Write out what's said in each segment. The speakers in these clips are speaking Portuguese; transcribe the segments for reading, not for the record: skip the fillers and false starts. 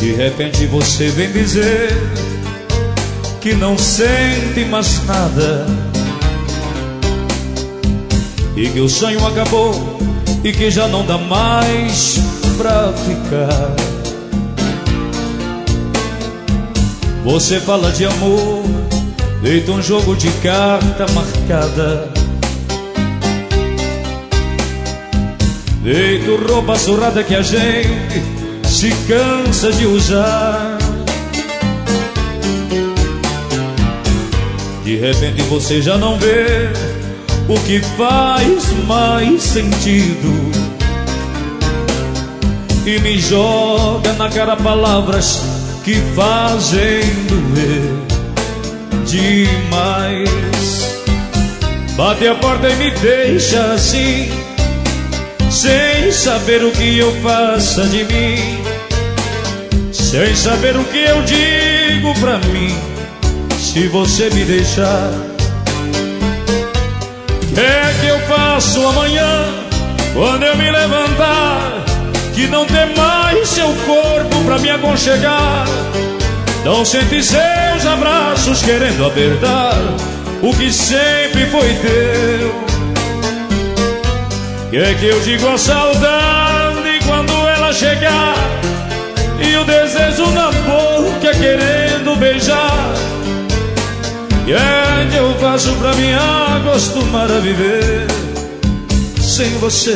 De repente você vem dizer que não sente mais nada, e que o sonho acabou e que já não dá mais pra ficar. Você fala de amor, feito um jogo de carta marcada, feito roupa surrada que a gente se cansa de usar. De repente você já não vê o que faz mais sentido, e me joga na cara palavras que fazem doer demais. Bate a porta e me deixa assim, sem saber o que eu faça de mim, sem saber o que eu digo pra mim. Se você me deixar, o que é que eu faço amanhã quando eu me levantar, que não tem mais seu corpo pra me aconchegar? Não sente seus abraços querendo apertar o que sempre foi teu. O que é que eu digo à saudade quando ela chegar, e o desejo na boca querendo beijar? O que é que eu faço pra me acostumar a viver sem você?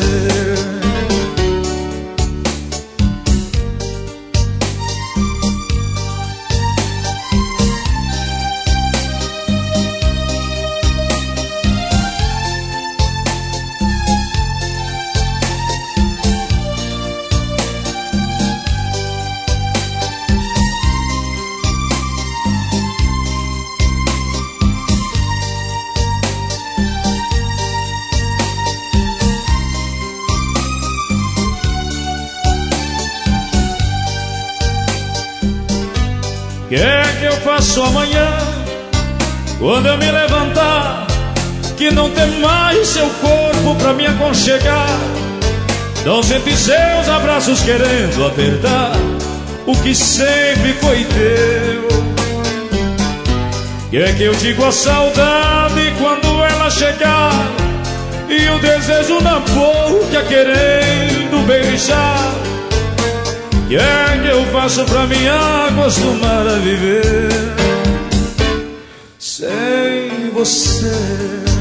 O que é que eu faço amanhã quando eu me levantar, que não tem mais seu corpo pra me aconchegar? Não sente seus abraços querendo apertar o que sempre foi teu. O que é que eu digo à saudade quando ela chegar, e o desejo na boca querendo beijar? O que é que eu faço pra me acostumar a viver sem você?